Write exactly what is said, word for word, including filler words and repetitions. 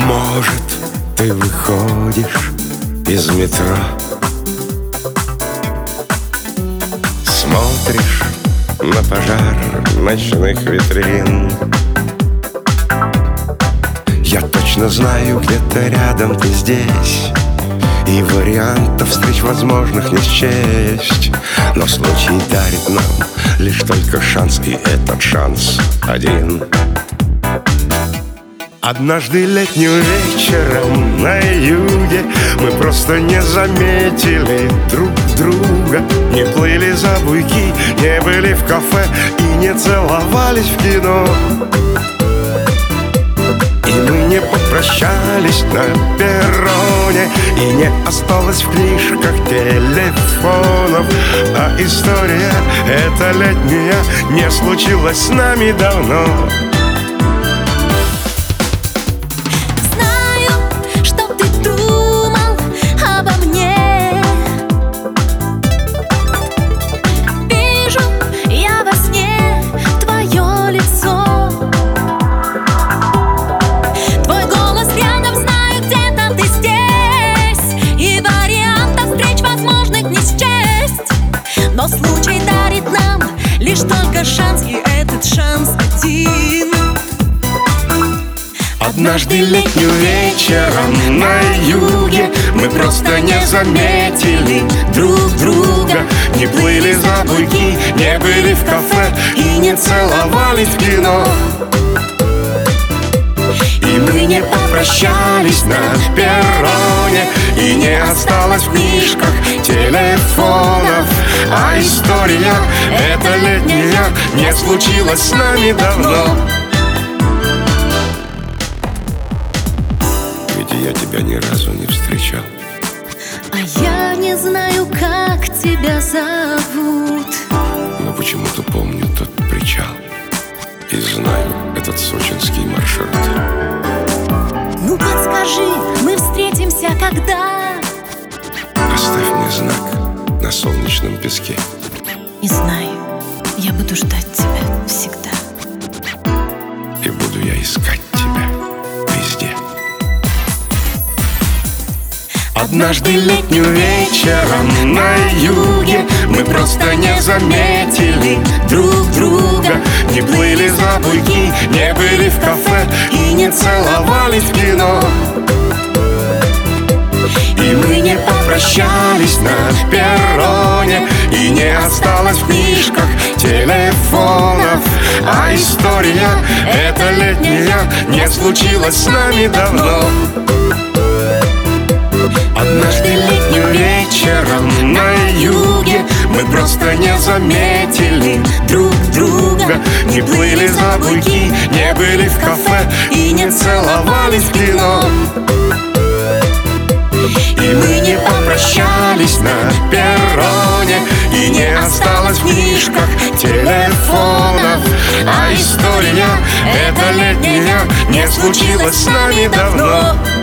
Может, ты выходишь из метро, смотришь на пожар ночных витрин. Я точно знаю, где-то рядом ты здесь, и вариантов встреч возможных не счесть. Но случай дарит нам лишь только шанс, и этот шанс один. Однажды летним вечером на юге мы просто не заметили друг друга. Не плыли за буйки, не были в кафе и не целовались в кино. И мы не попрощались на перроне, и не осталось в книжках телефонов. А история эта летняя не случилась с нами давно. Но случай дарит нам лишь только шанс, и этот шанс один. Однажды летним вечером на юге мы просто не заметили друг друга. Не плыли за буйки, не были в кафе и не целовались в кино. И мы не попрощались на перроне, и не осталось в книжках телефонов. А история эта летняя не случилась с нами давно. Ведь я тебя ни разу не встречал. А я не знаю, как тебя зовут, но почему-то помню тот причал и знаю этот сочинский маршрут. Ну подскажи, мы встретимся когда? Оставь мне знак на солнечном песке. Не знаю, я буду ждать тебя всегда. И буду я искать тебя везде. Однажды летним вечером на юге мы просто не заметили друг друга. Не плыли за буйки, не были в кафе и не целовались в кино. И мы не попрощались на перроне, и не осталось в книжках телефонов. А история эта летняя не случилась с нами давно. Однажды летним вечером на юге мы просто не заметили друг друга. Не плыли за буйки, не были в кафе и не целовались в кино. И мы не попрощались на перроне, и не осталось в книжках телефонов. А история эта летняя не случилась с нами давно.